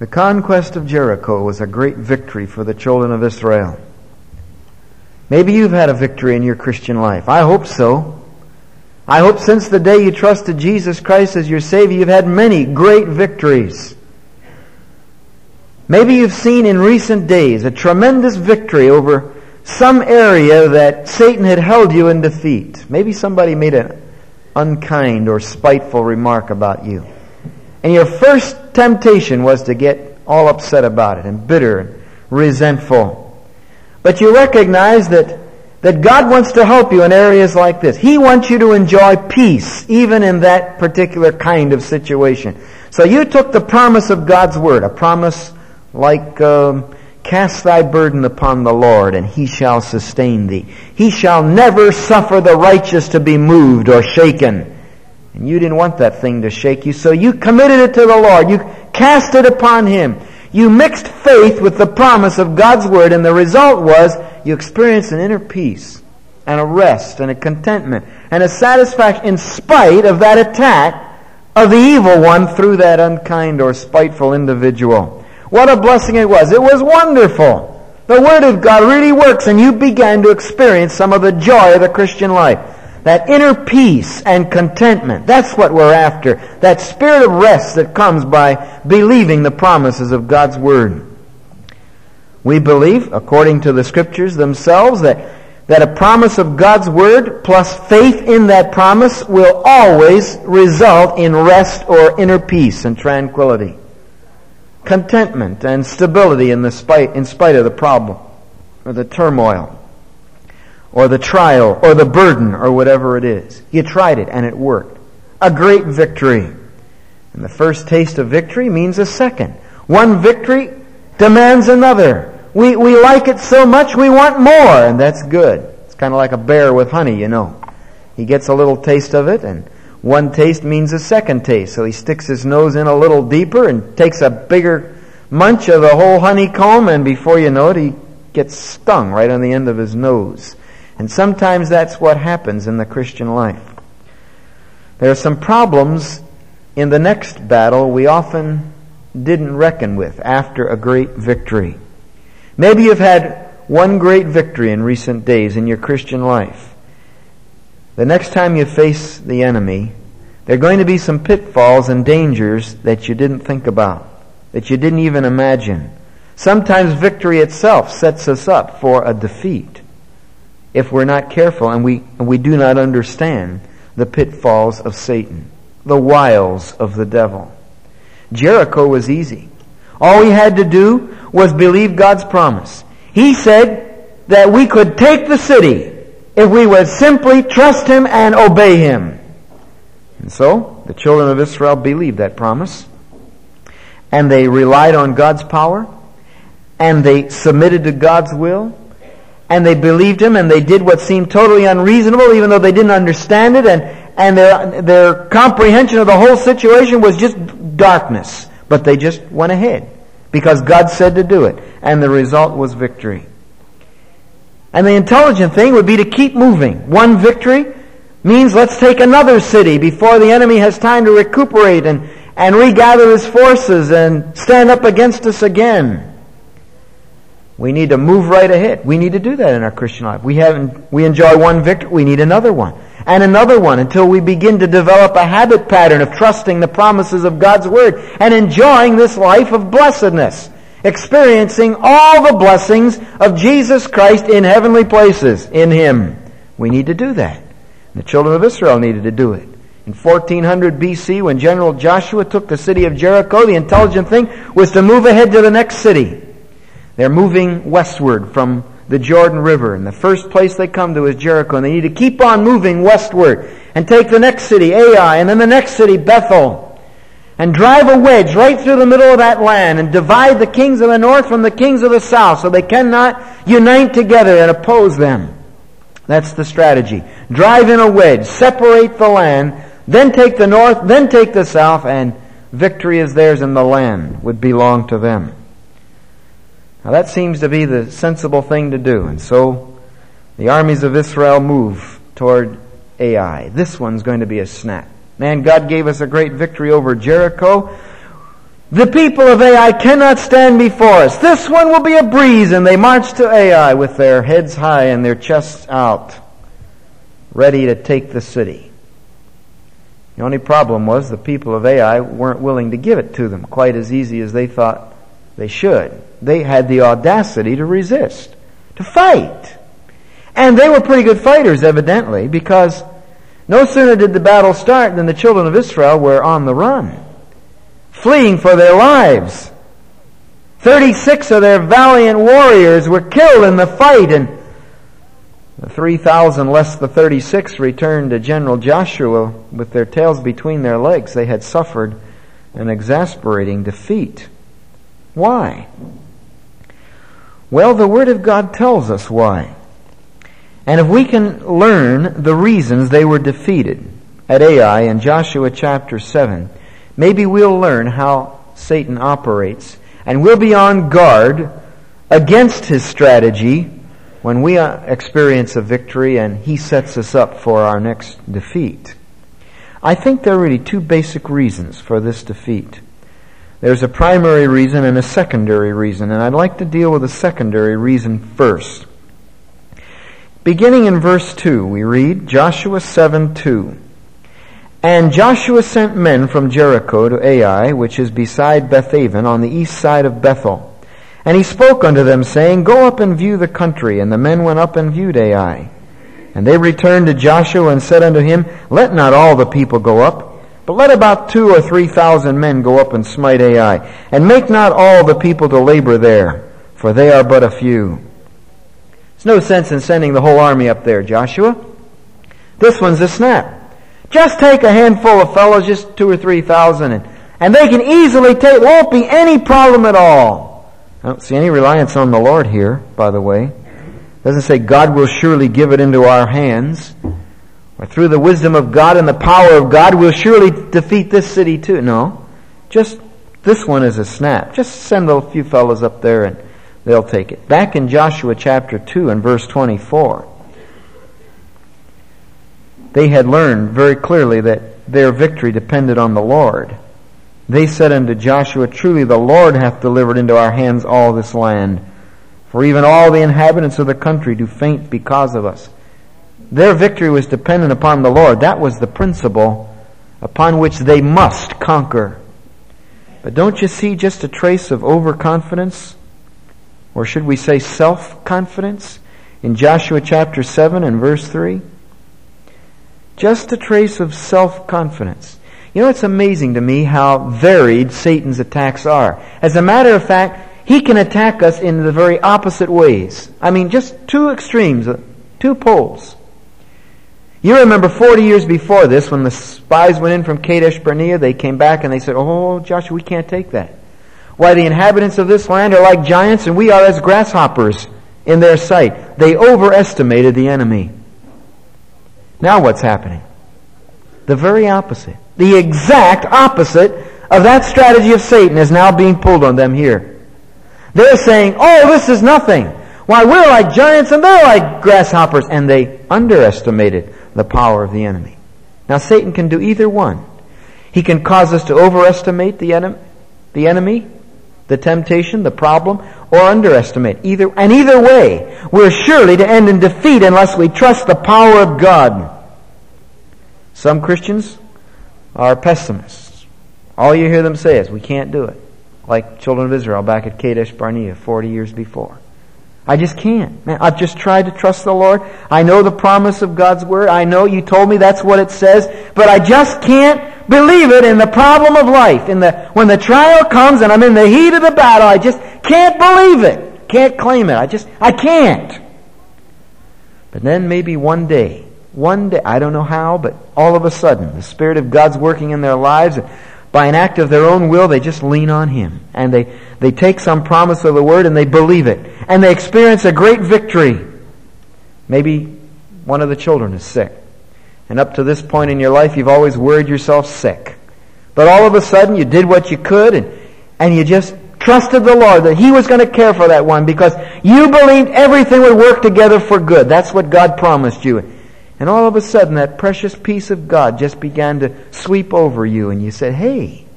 The conquest of Jericho was a great victory for the children of Israel. Maybe you've had a victory in your Christian life. I hope so. I hope since the day you trusted Jesus Christ as your Savior, you've had many great victories. Maybe you've seen in recent days a tremendous victory over some area that Satan had held you in defeat. Maybe somebody made an unkind or spiteful remark about you. And your first temptation was to get all upset about it and bitter and resentful. But you recognize that God wants to help you in areas like this. He wants you to enjoy peace, even in that particular kind of situation. So you took the promise of God's Word, a promise like, cast thy burden upon the Lord, and He shall sustain thee. He shall never suffer the righteous to be moved or shaken. And you didn't want that thing to shake you, so you committed it to the Lord. You cast it upon Him. You mixed faith with the promise of God's Word, and the result was you experienced an inner peace and a rest and a contentment and a satisfaction in spite of that attack of the evil one through that unkind or spiteful individual. What a blessing it was. It was wonderful. The Word of God really works, and you began to experience some of the joy of the Christian life. That inner peace and contentment, that's what we're after. That spirit of rest that comes by believing the promises of God's Word. We believe, according to the Scriptures themselves, that a promise of God's Word plus faith in that promise will always result in rest or inner peace and tranquility. Contentment and stability in spite of the problem or the turmoil or the trial or the burden or whatever it is. You tried it and it worked. A great victory. And the first taste of victory means a second. One victory demands another. We like it so much we want more, and that's good. It's kind of like a bear with honey, you know. He gets a little taste of it, and one taste means a second taste. So he sticks his nose in a little deeper and takes a bigger munch of the whole honeycomb, and before you know it, he gets stung right on the end of his nose. And sometimes that's what happens in the Christian life. There are some problems in the next battle we often didn't reckon with after a great victory. Maybe you've had one great victory in recent days in your Christian life. The next time you face the enemy, there are going to be some pitfalls and dangers that you didn't think about, that you didn't even imagine. Sometimes victory itself sets us up for a defeat if we're not careful and we do not understand the pitfalls of Satan, the wiles of the devil. Jericho was easy. All we had to do was believe God's promise. He said that we could take the city if we would simply trust Him and obey Him. And so, the children of Israel believed that promise, and they relied on God's power, and they submitted to God's will, and they believed Him, and they did what seemed totally unreasonable, even though they didn't understand it, and their comprehension of the whole situation was just darkness. But they just went ahead, because God said to do it, and the result was victory. And the intelligent thing would be to keep moving. One victory means let's take another city before the enemy has time to recuperate and regather his forces and stand up against us again. We need to move right ahead. We need to do that in our Christian life. We enjoy one victory, we need another one. And another one until we begin to develop a habit pattern of trusting the promises of God's Word and enjoying this life of blessedness. Experiencing all the blessings of Jesus Christ in heavenly places in Him. We need to do that. The children of Israel needed to do it. In 1400 BC, when General Joshua took the city of Jericho, the intelligent thing was to move ahead to the next city. They're moving westward from the Jordan River, and the first place they come to is Jericho, and they need to keep on moving westward and take the next city, Ai, and then the next city, Bethel, and drive a wedge right through the middle of that land and divide the kings of the north from the kings of the south so they cannot unite together and oppose them. That's the strategy. Drive in a wedge, separate the land, then take the north, then take the south, and victory is theirs and the land would belong to them. Now that seems to be the sensible thing to do. And so the armies of Israel move toward Ai. This one's going to be a snap. Man, God gave us a great victory over Jericho. The people of Ai cannot stand before us. This one will be a breeze. And they marched to Ai with their heads high and their chests out, ready to take the city. The only problem was the people of Ai weren't willing to give it to them quite as easy as they thought they should. They had the audacity to resist, to fight. And they were pretty good fighters, evidently, because no sooner did the battle start than the children of Israel were on the run, fleeing for their lives. 36 of their valiant warriors were killed in the fight, and the 3,000 less the 36 returned to General Joshua with their tails between their legs. They had suffered an exasperating defeat. Why? Well, the Word of God tells us why. And if we can learn the reasons they were defeated at Ai in Joshua chapter 7, maybe we'll learn how Satan operates, and we'll be on guard against his strategy when we experience a victory and he sets us up for our next defeat. I think there are really two basic reasons for this defeat. There's a primary reason and a secondary reason, and I'd like to deal with the secondary reason first. Beginning in verse 2, we read, Joshua 7:2. And Joshua sent men from Jericho to Ai, which is beside Bethaven, on the east side of Bethel. And he spoke unto them, saying, Go up and view the country. And the men went up and viewed Ai. And they returned to Joshua and said unto him, Let not all the people go up, but let about 2,000 or 3,000 men go up and smite Ai. And make not all the people to labor there, for they are but a few. There's no sense in sending the whole army up there, Joshua. This one's a snap. Just take a handful of fellows, just 2,000 or 3,000, and they can easily take, won't be any problem at all. I don't see any reliance on the Lord here, by the way. It doesn't say God will surely give it into our hands, or through the wisdom of God and the power of God we'll surely defeat this city too. No. Just, this one is a snap. Just send a few fellows up there and they'll take it. Back in Joshua chapter 2 and verse 24, they had learned very clearly that their victory depended on the Lord. They said unto Joshua, Truly the Lord hath delivered into our hands all this land, for even all the inhabitants of the country do faint because of us. Their victory was dependent upon the Lord. That was the principle upon which they must conquer. But don't you see just a trace of overconfidence? Or should we say self-confidence? In Joshua chapter 7 and verse 3? Just a trace of self-confidence. You know, it's amazing to me how varied Satan's attacks are. As a matter of fact, he can attack us in the very opposite ways. I mean, just two extremes, two poles. You remember 40 years before this, when the spies went in from Kadesh Barnea, they came back and they said, Oh, Joshua, we can't take that. Why, the inhabitants of this land are like giants and we are as grasshoppers in their sight. They overestimated the enemy. Now what's happening? The very opposite. The exact opposite of that strategy of Satan is now being pulled on them here. They're saying, Oh, this is nothing. Why, we're like giants and they're like grasshoppers. And they underestimated the power of the enemy. Now Satan can do either one. He can cause us to overestimate the enemy, the temptation, the problem, or underestimate. Either way, we're surely to end in defeat unless we trust the power of God. Some Christians are pessimists. All you hear them say is, we can't do it. Like children of Israel back at Kadesh Barnea 40 years before. I just can't. Man, I've just tried to trust the Lord. I know the promise of God's Word. I know you told me that's what it says. But I just can't believe it in the problem of life. When the trial comes and I'm in the heat of the battle, I just can't believe it. Can't claim it. I can't. But then maybe one day, I don't know how, but all of a sudden, the Spirit of God's working in their lives. By an act of their own will, they just lean on Him. And they take some promise of the Word and they believe it. And they experience a great victory. Maybe one of the children is sick. And up to this point in your life, you've always worried yourself sick. But all of a sudden, you did what you could and you just trusted the Lord that He was going to care for that one because you believed everything would work together for good. That's what God promised you. And all of a sudden, that precious peace of God just began to sweep over you. And you said, hey,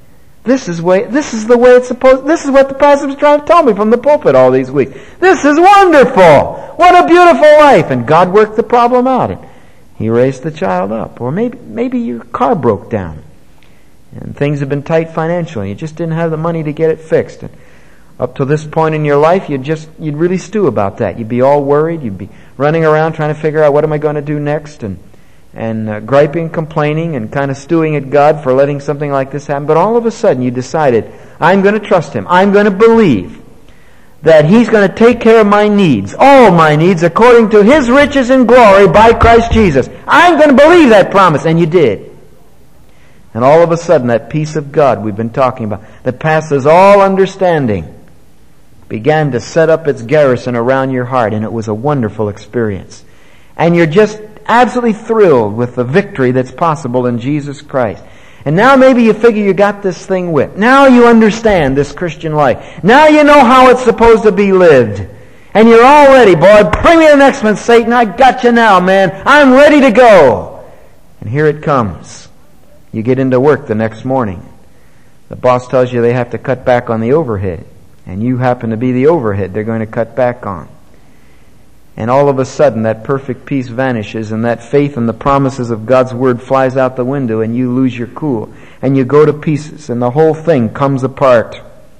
This is the way it's supposed. This is what the pastor was trying to tell me from the pulpit all these weeks. This is wonderful. What a beautiful life. And God worked the problem out. And He raised the child up. Or maybe your car broke down. And things have been tight financially. You just didn't have the money to get it fixed. And up to this point in your life, you'd really stew about that. You'd be all worried. You'd be running around trying to figure out what am I going to do next, and griping, complaining, and kind of stewing at God for letting something like this happen. But all of a sudden, you decided, I'm going to trust Him. I'm going to believe that He's going to take care of my needs, all my needs, according to His riches and glory by Christ Jesus. I'm going to believe that promise. And you did. And all of a sudden, that peace of God we've been talking about, that passes all understanding, began to set up its garrison around your heart, and it was a wonderful experience. And you're just absolutely thrilled with the victory that's possible in Jesus Christ. And now maybe you figure you got this thing whipped. Now you understand this Christian life. Now you know how it's supposed to be lived. And you're all ready, boy. Bring me the next one, Satan. I got you now, man. I'm ready to go. And here it comes. You get into work the next morning. The boss tells you they have to cut back on the overhead. And you happen to be the overhead they're going to cut back on. And all of a sudden that perfect peace vanishes, and that faith in the promises of God's Word flies out the window, and you lose your cool. And you go to pieces, and the whole thing comes apart.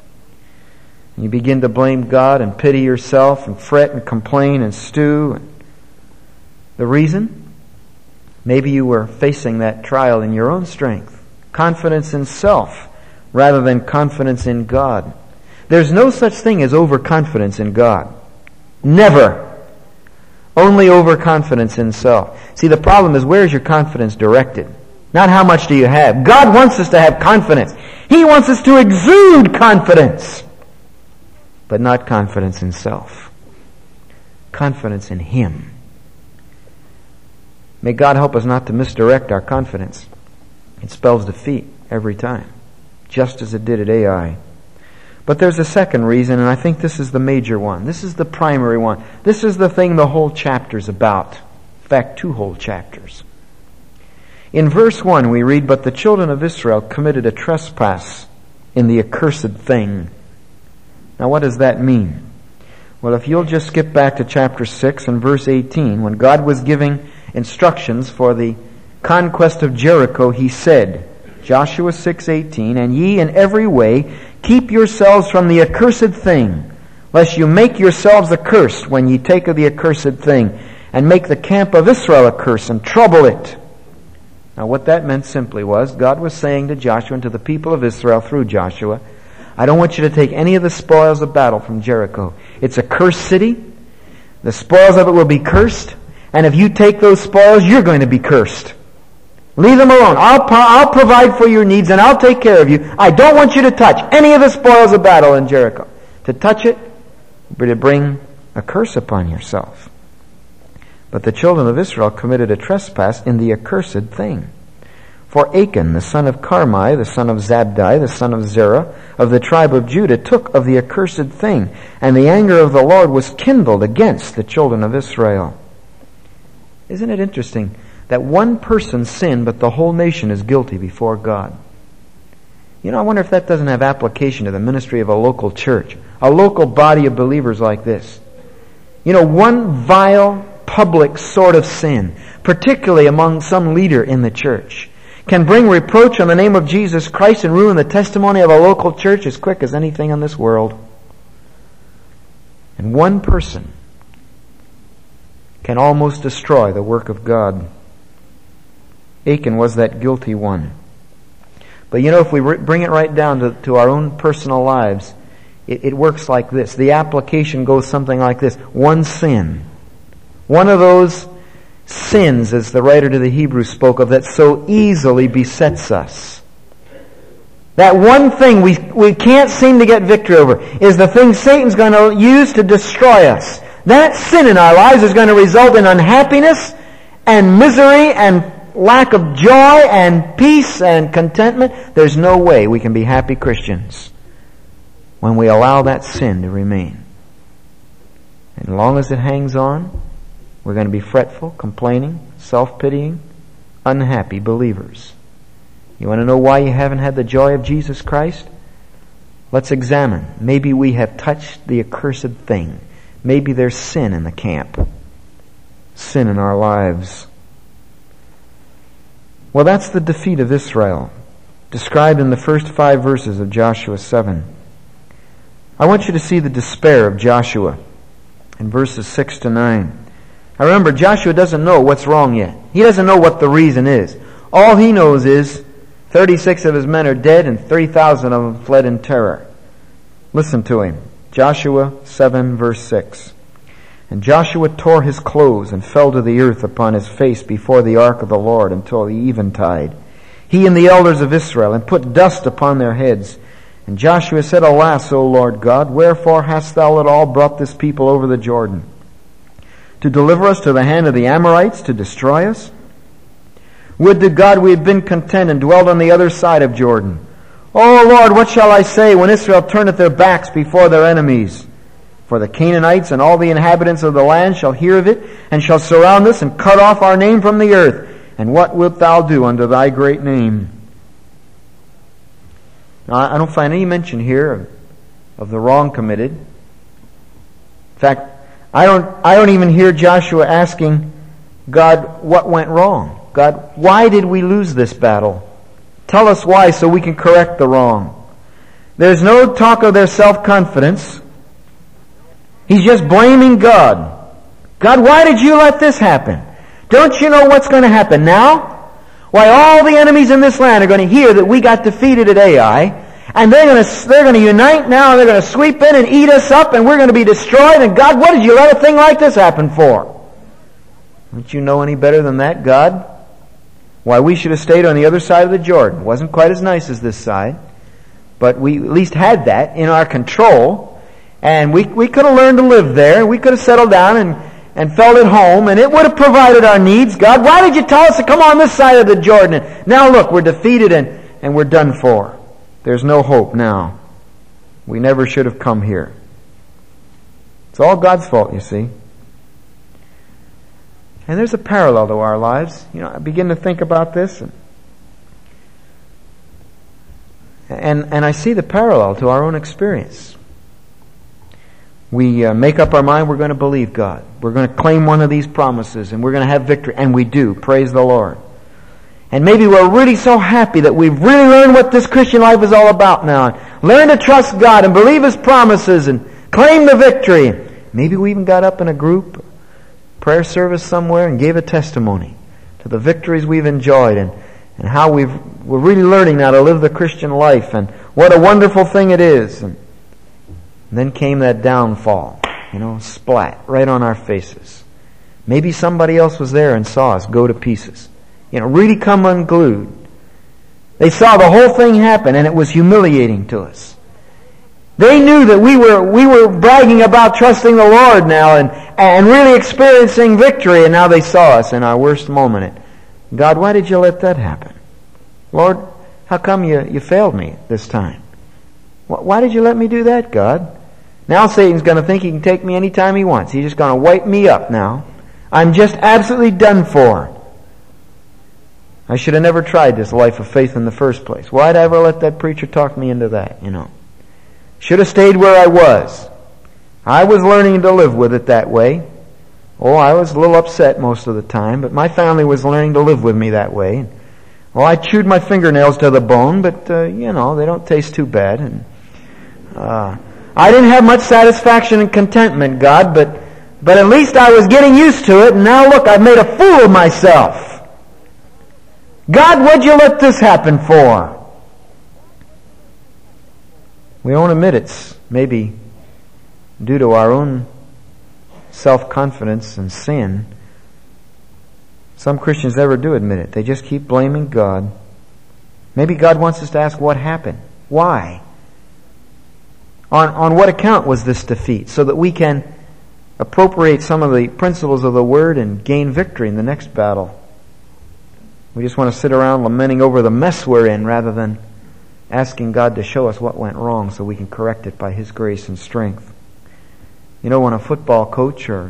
And you begin to blame God and pity yourself and fret and complain and stew. The reason? Maybe you were facing that trial in your own strength. Confidence in self rather than confidence in God. There's no such thing as overconfidence in God. Never. Only overconfidence in self. See, the problem is, where is your confidence directed? Not how much do you have. God wants us to have confidence. He wants us to exude confidence. But not confidence in self. Confidence in Him. May God help us not to misdirect our confidence. It spells defeat every time. Just as it did at Ai. But there's a second reason, and I think this is the major one. This is the primary one. This is the thing the whole chapter's about. In fact, 2 whole chapters. In verse 1 we read, "But the children of Israel committed a trespass in the accursed thing." Now what does that mean? Well, if you'll just skip back to chapter 6 and verse 18, when God was giving instructions for the conquest of Jericho, He said, Joshua 6:18, "And ye in every way keep yourselves from the accursed thing, lest you make yourselves accursed when ye take of the accursed thing, and make the camp of Israel accursed, and trouble it." Now what that meant simply was, God was saying to Joshua and to the people of Israel through Joshua, I don't want you to take any of the spoils of battle from Jericho. It's a cursed city. The spoils of it will be cursed. And if you take those spoils, you're going to be cursed. Leave them alone. I'll provide for your needs and I'll take care of you. I don't want you to touch any of the spoils of battle in Jericho. To touch it would be to bring a curse upon yourself. But the children of Israel committed a trespass in the accursed thing. For Achan, the son of Carmi, the son of Zabdi, the son of Zerah, of the tribe of Judah, took of the accursed thing, and the anger of the Lord was kindled against the children of Israel. Isn't it interesting that one person sinned, but the whole nation is guilty before God? You know, I wonder if that doesn't have application to the ministry of a local church, a local body of believers like this. You know, one vile, public sort of sin, particularly among some leader in the church, can bring reproach on the name of Jesus Christ and ruin the testimony of a local church as quick as anything in this world. And one person can almost destroy the work of God. Achan was that guilty one. But you know, if we bring it right down to our own personal lives, it works like this. The application goes something like this. One sin. One of those sins, as the writer to the Hebrews spoke of, that so easily besets us. That one thing we can't seem to get victory over is the thing Satan's going to use to destroy us. That sin in our lives is going to result in unhappiness and misery and lack of joy and peace and contentment. There's no way we can be happy Christians when we allow that sin to remain. And as long as it hangs on, we're going to be fretful, complaining, self-pitying, unhappy believers. You want to know why you haven't had the joy of Jesus Christ? Let's examine. Maybe we have touched the accursed thing. Maybe there's sin in the camp. Sin in our lives. Well, that's the defeat of Israel, described in the first 5 verses of Joshua 7. I want you to see the despair of Joshua in verses 6 to 9. Now remember, Joshua doesn't know what's wrong yet. He doesn't know what the reason is. All he knows is 36 of his men are dead and 3,000 of them fled in terror. Listen to him. Joshua 7 verse 6. And Joshua tore his clothes and fell to the earth upon his face before the ark of the Lord until the eventide, he and the elders of Israel, and put dust upon their heads. And Joshua said, Alas, O Lord God, wherefore hast thou at all brought this people over the Jordan? To deliver us to the hand of the Amorites, to destroy us? Would to God we had been content and dwelled on the other side of Jordan. O Lord, what shall I say when Israel turneth their backs before their enemies? For the Canaanites and all the inhabitants of the land shall hear of it, and shall surround us, and cut off our name from the earth. And what wilt thou do unto thy great name? Now, I don't find any mention here of the wrong committed. In fact, I don't even hear Joshua asking God what went wrong. God, why did we lose this battle? Tell us why so we can correct the wrong. There's no talk of their self-confidence. He's just blaming God. God, why did you let this happen? Don't you know what's going to happen now? Why, all the enemies in this land are going to hear that we got defeated at Ai, and they're going to unite now, and they're going to sweep in and eat us up, and we're going to be destroyed. And God, what did you let a thing like this happen for? Don't you know any better than that, God? Why, we should have stayed on the other side of the Jordan. It wasn't quite as nice as this side, but we at least had that in our control. And we could have learned to live there. We could have settled down and felt at home, and it would have provided our needs. God, why did you tell us to come on this side of the Jordan? And now look, we're defeated and we're done for. There's no hope now. We never should have come here. It's all God's fault, you see. And there's a parallel to our lives. You know, I begin to think about this, and I see the parallel to our own experience. We make up our mind we're going to believe God. We're going to claim one of these promises, and we're going to have victory. And we do. Praise the Lord. And maybe we're really so happy that we've really learned what this Christian life is all about now. Learn to trust God and believe His promises and claim the victory. Maybe we even got up in a group, prayer service somewhere, and gave a testimony to the victories we've enjoyed and how we're really learning now to live the Christian life and what a wonderful thing it is. And then came that downfall, splat right on our faces. Maybe somebody else was there and saw us go to pieces. Really come unglued. They saw the whole thing happen, and it was humiliating to us. They knew that we were bragging about trusting the Lord now and really experiencing victory, and now they saw us in our worst moment. God, why did you let that happen? Lord, how come you failed me this time? Why did you let me do that, God? Now Satan's going to think he can take me anytime he wants. He's just going to wipe me up now. I'm just absolutely done for. I should have never tried this life of faith in the first place. Why'd I ever let that preacher talk me into that, Should have stayed where I was. I was learning to live with it that way. I was a little upset most of the time, but my family was learning to live with me that way. I chewed my fingernails to the bone, but, they don't taste too bad. And I didn't have much satisfaction and contentment, God, but at least I was getting used to it, and now look, I've made a fool of myself. God, what'd you let this happen for? We won't admit it's maybe due to our own self-confidence and sin. Some Christians never do admit it. They just keep blaming God. Maybe God wants us to ask what happened. Why? On what account was this defeat? So that we can appropriate some of the principles of the Word and gain victory in the next battle. We just want to sit around lamenting over the mess we're in rather than asking God to show us what went wrong so we can correct it by His grace and strength. When a football coach or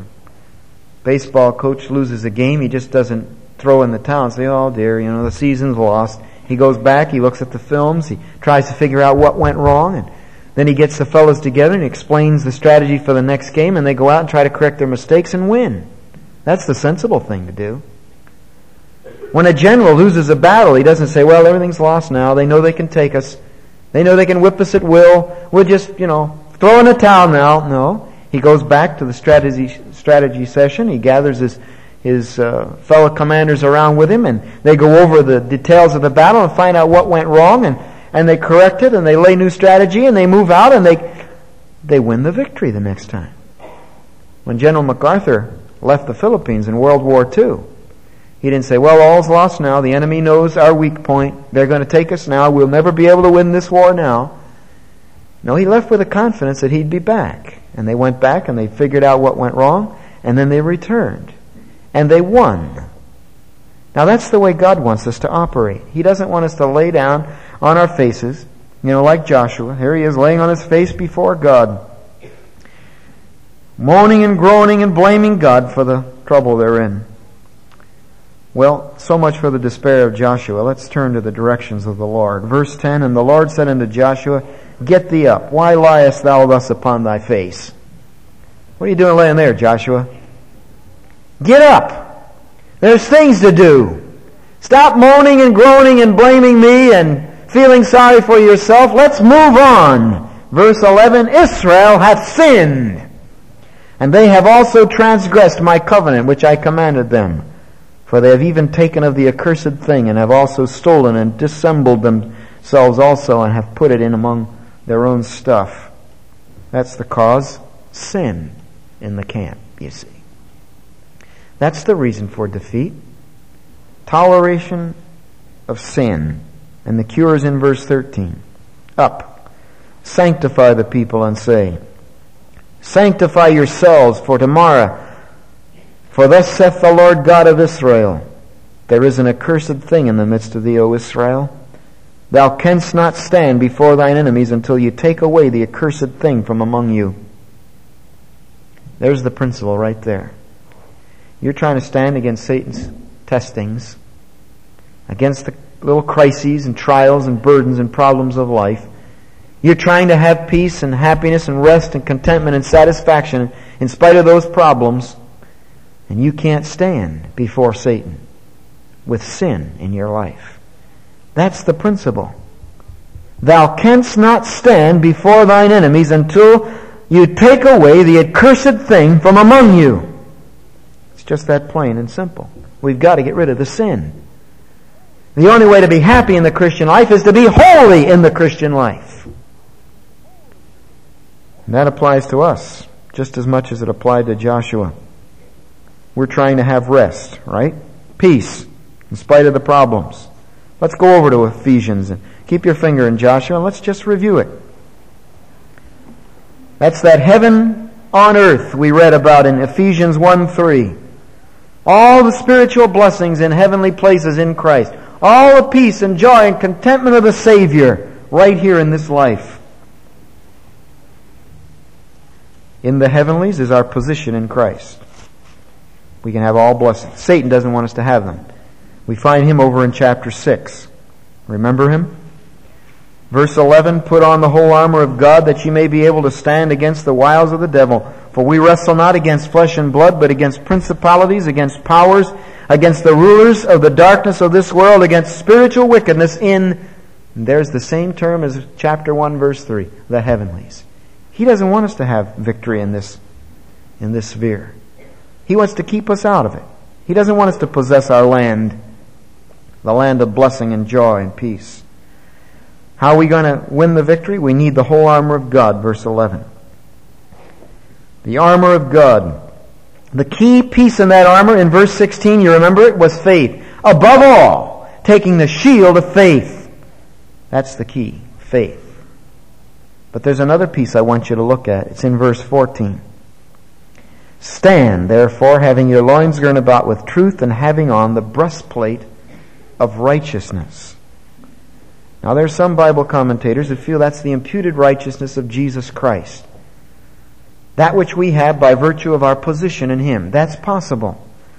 baseball coach loses a game, he just doesn't throw in the towel and say, oh dear, the season's lost. He goes back, he looks at the films, he tries to figure out what went wrong, and then he gets the fellows together and explains the strategy for the next game, and they go out and try to correct their mistakes and win. That's the sensible thing to do. When a general loses a battle, he doesn't say, well, everything's lost now. They know they can take us. They know they can whip us at will. We'll just, throw in the towel now. No. He goes back to the strategy session. He gathers his fellow commanders around with him, and they go over the details of the battle and find out what went wrong, and they correct it, and they lay new strategy, and they move out, and they win the victory the next time. When General MacArthur left the Philippines in World War II, he didn't say, well, all's lost now. The enemy knows our weak point. They're going to take us now. We'll never be able to win this war now. No, he left with the confidence that he'd be back. And they went back and they figured out what went wrong, and then they returned. And they won. Now that's the way God wants us to operate. He doesn't want us to lay down on our faces, like Joshua. Here he is laying on his face before God, moaning and groaning and blaming God for the trouble they're in. Well, so much for the despair of Joshua. Let's turn to the directions of the Lord. Verse 10, and the Lord said unto Joshua, get thee up. Why liest thou thus upon thy face? What are you doing laying there, Joshua? Get up. There's things to do. Stop moaning and groaning and blaming me and feeling sorry for yourself. Let's move on. Verse 11, Israel hath sinned, and they have also transgressed my covenant which I commanded them. For they have even taken of the accursed thing, and have also stolen and dissembled themselves also, and have put it in among their own stuff. That's the cause. Sin in the camp, you see. That's the reason for defeat. Toleration of sin. And the cure is in verse 13. Up, sanctify the people, and say, sanctify yourselves for tomorrow. For thus saith the Lord God of Israel, there is an accursed thing in the midst of thee, O Israel. Thou canst not stand before thine enemies until you take away the accursed thing from among you. There's the principle right there. You're trying to stand against Satan's testings, against the little crises and trials and burdens and problems of life. You're trying to have peace and happiness and rest and contentment and satisfaction in spite of those problems. And you can't stand before Satan with sin in your life. That's the principle. Thou canst not stand before thine enemies until you take away the accursed thing from among you. It's just that plain and simple. We've got to get rid of the sin. The only way to be happy in the Christian life is to be holy in the Christian life. And that applies to us just as much as it applied to Joshua. We're trying to have rest, right? Peace, in spite of the problems. Let's go over to Ephesians and keep your finger in Joshua and let's just review it. That's that heaven on earth we read about in Ephesians 1:3. All the spiritual blessings in heavenly places in Christ. All the peace and joy and contentment of the Savior right here in this life. In the heavenlies is our position in Christ. We can have all blessings. Satan doesn't want us to have them. We find him over in chapter 6. Remember him? Verse 11, put on the whole armor of God that ye may be able to stand against the wiles of the devil. For we wrestle not against flesh and blood, but against principalities, against powers, against the rulers of the darkness of this world, against spiritual wickedness in, and there's the same term as chapter 1, verse 3, the heavenlies. He doesn't want us to have victory in this sphere. He wants to keep us out of it. He doesn't want us to possess our land, the land of blessing and joy and peace. How are we going to win the victory? We need the whole armor of God, verse 11. The armor of God. The key piece in that armor, in verse 16, you remember it, was faith. Above all, taking the shield of faith. That's the key, faith. But there's another piece I want you to look at. It's in verse 14. Stand, therefore, having your loins girt about with truth, and having on the breastplate of righteousness. Now, there are some Bible commentators who feel that's the imputed righteousness of Jesus Christ. That which we have by virtue of our position in Him. That's possible.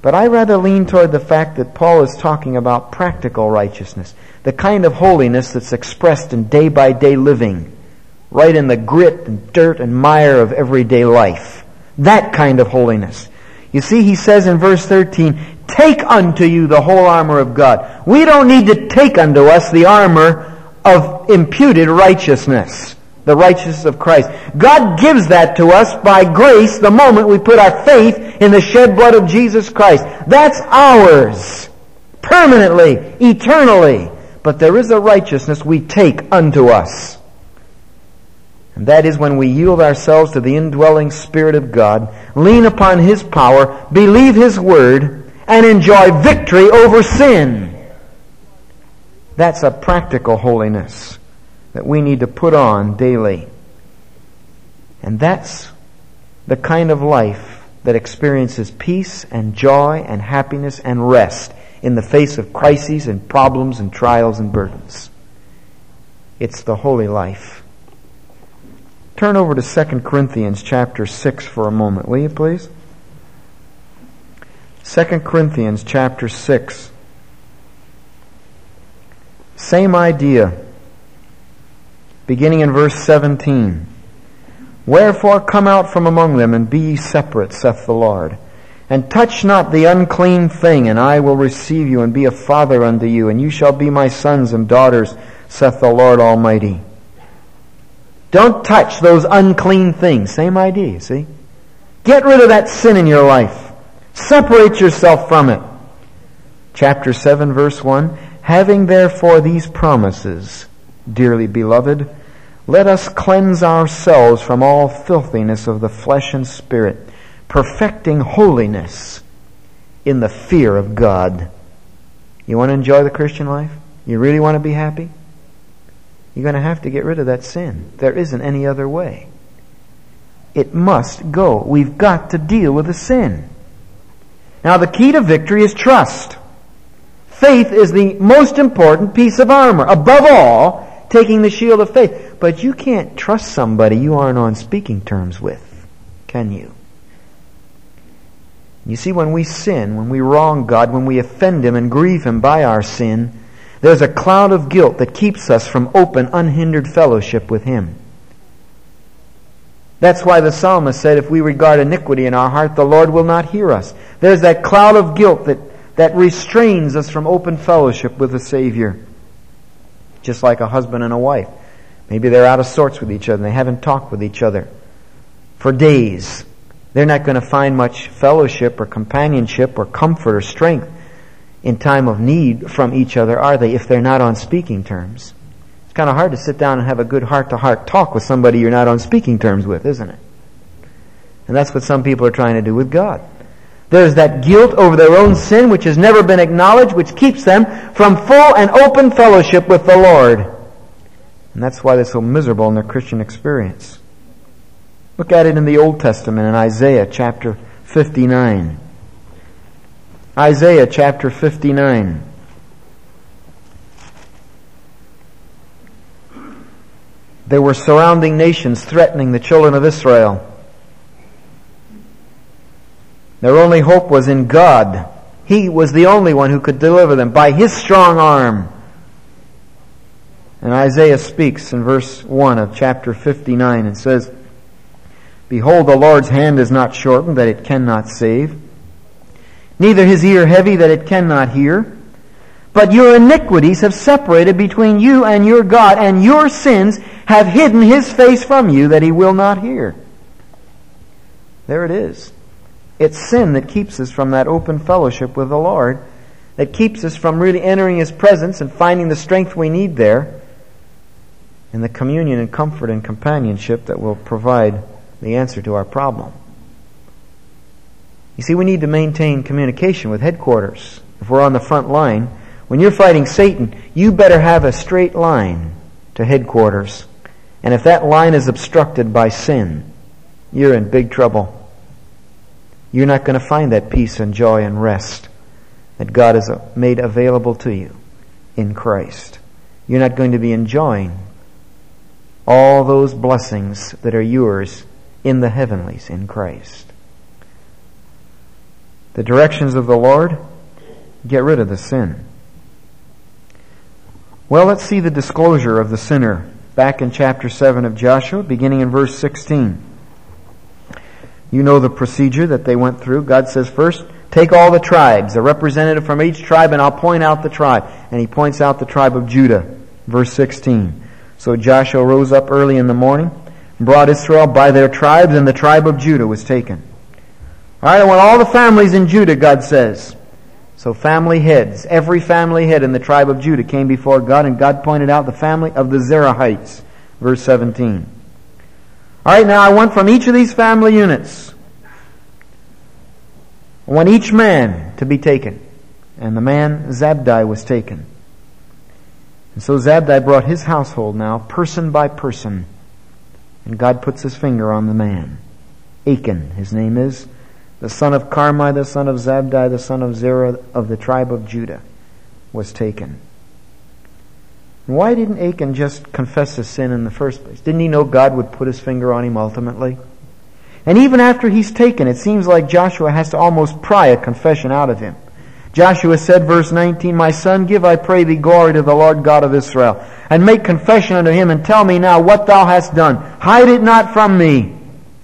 But I rather lean toward the fact that Paul is talking about practical righteousness, the kind of holiness that's expressed in day-by-day living, right in the grit and dirt and mire of everyday life. That kind of holiness. You see, he says in verse 13, take unto you the whole armor of God. We don't need to take unto us the armor of imputed righteousness, the righteousness of Christ. God gives that to us by grace the moment we put our faith in the shed blood of Jesus Christ. That's ours, permanently, eternally. But there is a righteousness we take unto us. And that is when we yield ourselves to the indwelling Spirit of God, lean upon His power, believe His Word, and enjoy victory over sin. That's a practical holiness that we need to put on daily. And that's the kind of life that experiences peace and joy and happiness and rest in the face of crises and problems and trials and burdens. It's the holy life. Turn over to 2 Corinthians chapter 6 for a moment, will you please? 2 Corinthians chapter 6. Same idea. Beginning in verse 17. Wherefore come out from among them, and be ye separate, saith the Lord. And touch not the unclean thing, and I will receive you, and be a father unto you, and you shall be my sons and daughters, saith the Lord Almighty. Don't touch those unclean things. Same idea, see? Get rid of that sin in your life. Separate yourself from it. Chapter 7, verse 1. Having therefore these promises, dearly beloved, let us cleanse ourselves from all filthiness of the flesh and spirit, perfecting holiness in the fear of God. You want to enjoy the Christian life? You really want to be happy? You're going to have to get rid of that sin. There isn't any other way. It must go. We've got to deal with the sin. Now, the key to victory is trust. Faith is the most important piece of armor. Above all, taking the shield of faith. But you can't trust somebody you aren't on speaking terms with, can you? You see, when we sin, when we wrong God, when we offend Him and grieve Him by our sin, there's a cloud of guilt that keeps us from open, unhindered fellowship with Him. That's why the psalmist said, if we regard iniquity in our heart, the Lord will not hear us. There's that cloud of guilt that restrains us from open fellowship with the Savior. Just like a husband and a wife. Maybe they're out of sorts with each other and they haven't talked with each other for days. They're not going to find much fellowship or companionship or comfort or strength in time of need from each other, are they, if they're not on speaking terms? It's kind of hard to sit down and have a good heart-to-heart talk with somebody you're not on speaking terms with, isn't it? And that's what some people are trying to do with God. There's that guilt over their own sin which has never been acknowledged, which keeps them from full and open fellowship with the Lord. And that's why they're so miserable in their Christian experience. Look at it in the Old Testament in Isaiah chapter 59. Isaiah chapter 59. There were surrounding nations threatening the children of Israel. Their only hope was in God. He was the only one who could deliver them by His strong arm. And Isaiah speaks in verse 1 of chapter 59 and says, Behold, the Lord's hand is not shortened, that it cannot save, neither His ear heavy, that it cannot hear. But your iniquities have separated between you and your God, and your sins have hidden His face from you, that He will not hear. There it is. It's sin that keeps us from that open fellowship with the Lord, that keeps us from really entering His presence and finding the strength we need there, and the communion and comfort and companionship that will provide the answer to our problem. You see, we need to maintain communication with headquarters. If we're on the front line, when you're fighting Satan, you better have a straight line to headquarters. And if that line is obstructed by sin, you're in big trouble. You're not going to find that peace and joy and rest that God has made available to you in Christ. You're not going to be enjoying all those blessings that are yours in the heavenlies in Christ. the directions of the Lord, get rid of the sin. Well, let's see the disclosure of the sinner back in chapter 7 of Joshua, beginning in verse 16. You know the procedure that they went through. God says, first, take all the tribes, a representative from each tribe, and I'll point out the tribe. And He points out the tribe of Judah. Verse 16. So Joshua rose up early in the morning, brought Israel by their tribes, and the tribe of Judah was taken. All right, I want all the families in Judah, God says. So family heads, every family head in the tribe of Judah came before God, and God pointed out the family of the Zerahites. Verse 17. All right, now I want from each of these family units, I want each man to be taken. And the man Zabdi was taken. And so Zabdi brought his household now, person by person. And God puts His finger on the man. Achan, his name is, the son of Carmi, the son of Zabdi, the son of Zerah of the tribe of Judah, was taken. And why didn't Achan just confess his sin in the first place? Didn't he know God would put His finger on him ultimately? And even after he's taken, it seems like Joshua has to almost pry a confession out of him. Joshua said, verse 19, My son, give, I pray thee, glory to the Lord God of Israel, and make confession unto Him, and tell me now what thou hast done. Hide it not from me.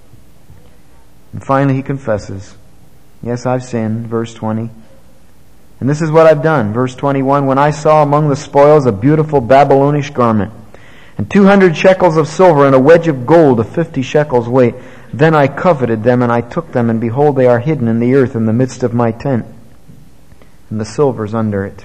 And finally he confesses, yes, I've sinned, verse 20. And this is what I've done, verse 21, when I saw among the spoils a beautiful Babylonish garment, and 200 shekels of silver, and a wedge of gold of 50 shekels weight, then I coveted them, and I took them, and behold, they are hidden in the earth in the midst of my tent, and the silver's under it.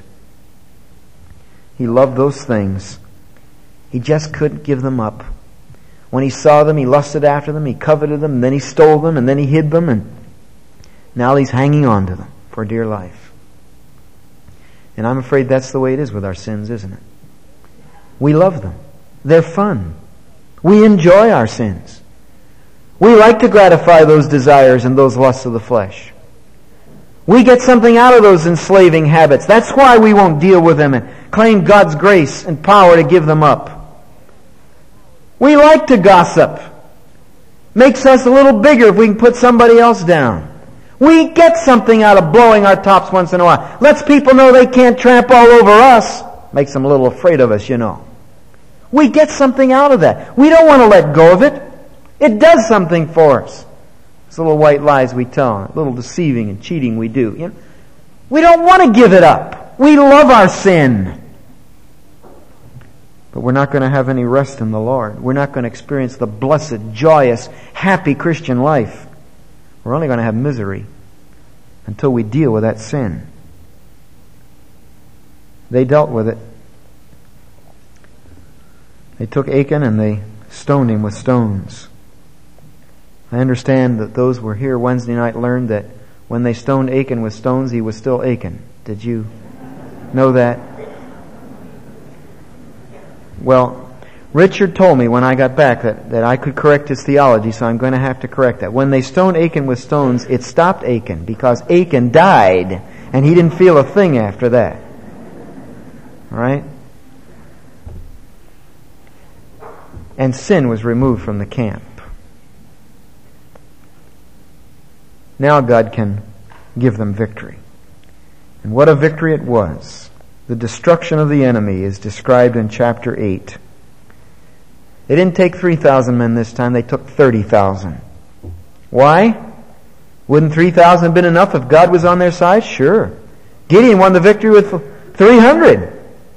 He loved those things. He just couldn't give them up. When he saw them, he lusted after them, he coveted them, and then he stole them, and then he hid them, and now he's hanging on to them for dear life. And I'm afraid that's the way it is with our sins, isn't it? We love them. They're fun. We enjoy our sins. We like to gratify those desires and those lusts of the flesh. We get something out of those enslaving habits. That's why we won't deal with them and claim God's grace and power to give them up. We like to gossip. Makes us a little bigger if we can put somebody else down. We get something out of blowing our tops once in a while. Lets people know they can't tramp all over us. Makes them a little afraid of us, you know. We get something out of that. We don't want to let go of it. It does something for us. It's little white lies we tell, little deceiving and cheating we do. You know, we don't want to give it up. We love our sin. But we're not going to have any rest in the Lord. We're not going to experience the blessed, joyous, happy Christian life. We're only going to have misery until we deal with that sin. They dealt with it. They took Achan and they stoned him with stones. I understand that those who were here Wednesday night learned that when they stoned Achan with stones, he was still Achan. Did you know that? Well, Richard told me when I got back that I could correct his theology, so I'm going to have to correct that. When they stoned Achan with stones, it stopped Achan because Achan died and he didn't feel a thing after that. All right? And sin was removed from the camp. Now God can give them victory. And what a victory it was. The destruction of the enemy is described in chapter 8. They didn't take 3,000 men this time, they took 30,000. Why? Wouldn't 3,000 have been enough if God was on their side? Sure. Gideon won the victory with 300.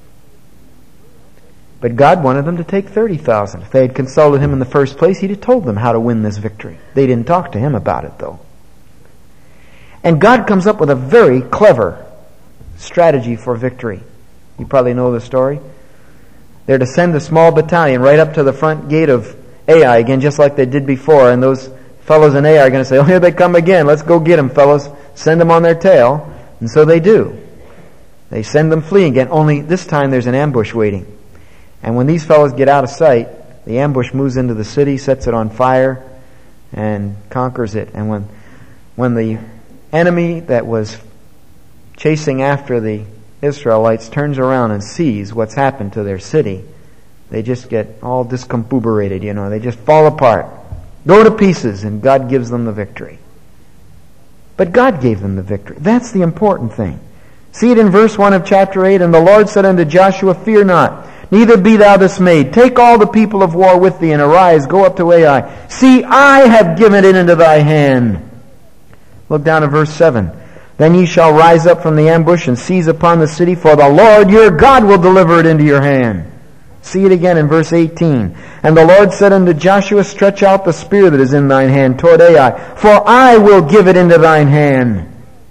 But God wanted them to take 30,000. If they had consulted Him in the first place, He'd have told them how to win this victory. They didn't talk to Him about it, though. And God comes up with a very clever strategy for victory. You probably know the story. They're to send a small battalion right up to the front gate of Ai again, just like they did before. And those fellows in Ai are going to say, oh, here they come again. Let's go get them, fellows. Send them on their tail. And so they do. They send them fleeing again, only this time there's an ambush waiting. And when these fellows get out of sight, the ambush moves into the city, sets it on fire, and conquers it. And when the enemy that was chasing after the Israelites turns around and sees what's happened to their city, they just get all discombobulated, They just fall apart, go to pieces, and God gives them the victory. But God gave them the victory. That's the important thing. See it in verse 1 of chapter 8. And the Lord said unto Joshua, Fear not, neither be thou dismayed. Take all the people of war with thee, and arise, go up to Ai. See, I have given it into thy hand. Look down at verse 7. Then ye shall rise up from the ambush and seize upon the city, for the Lord your God will deliver it into your hand. See it again in verse 18. And the Lord said unto Joshua, Stretch out the spear that is in thine hand toward Ai, for I will give it into thine hand.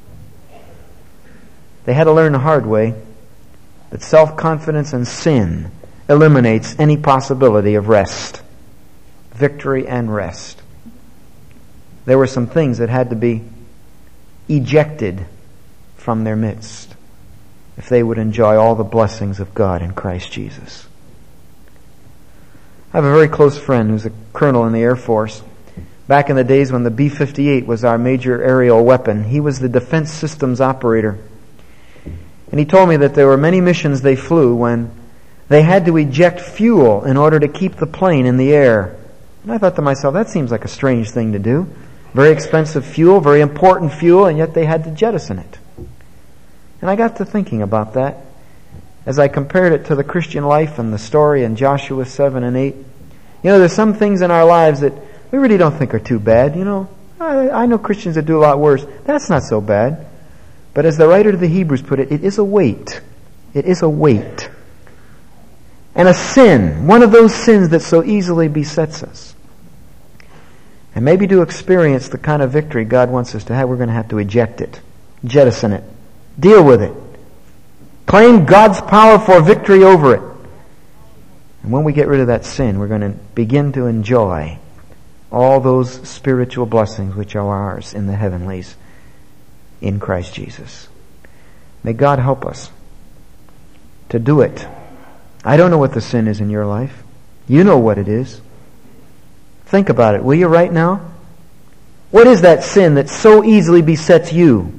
They had to learn the hard way that self-confidence and sin eliminates any possibility of rest. Victory and rest. There were some things that had to be ejected from their midst if they would enjoy all the blessings of God in Christ Jesus. I have a very close friend who's a colonel in the Air Force. Back in the days when the B-58 was our major aerial weapon, he was the defense systems operator. And he told me that there were many missions they flew when they had to eject fuel in order to keep the plane in the air. And I thought to myself, that seems like a strange thing to do. Very expensive fuel, very important fuel, and yet they had to jettison it. And I got to thinking about that as I compared it to the Christian life and the story in Joshua 7 and 8. You know, there's some things in our lives that we really don't think are too bad. You know, I know Christians that do a lot worse. That's not so bad. But as the writer to the Hebrews put it, it is a weight. It is a weight. And a sin, one of those sins that so easily besets us. And maybe to experience the kind of victory God wants us to have, we're going to have to eject it, jettison it, deal with it, claim God's power for victory over it. And when we get rid of that sin, we're going to begin to enjoy all those spiritual blessings which are ours in the heavenlies in Christ Jesus. May God help us to do it. I don't know what the sin is in your life. You know what it is. Think about it, will you, right now? What is that sin that so easily besets you?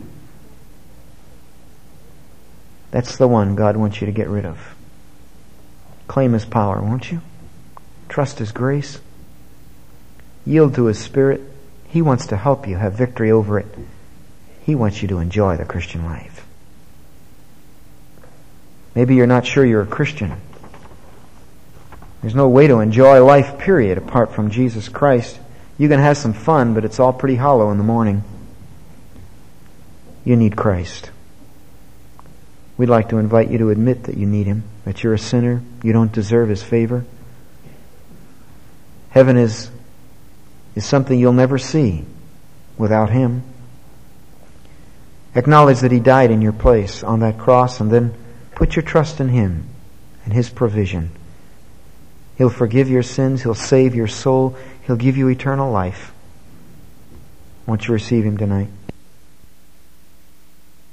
That's the one God wants you to get rid of. Claim His power, won't you? Trust His grace. Yield to His Spirit. He wants to help you have victory over it. He wants you to enjoy the Christian life. Maybe you're not sure you're a Christian. There's no way to enjoy life, period, apart from Jesus Christ. You can have some fun, but it's all pretty hollow in the morning. You need Christ. We'd like to invite you to admit that you need Him, that you're a sinner, you don't deserve His favor. Heaven is something you'll never see without Him. Acknowledge that He died in your place on that cross, and then put your trust in Him and His provision. He'll forgive your sins. He'll save your soul. He'll give you eternal life. Won't you receive Him tonight?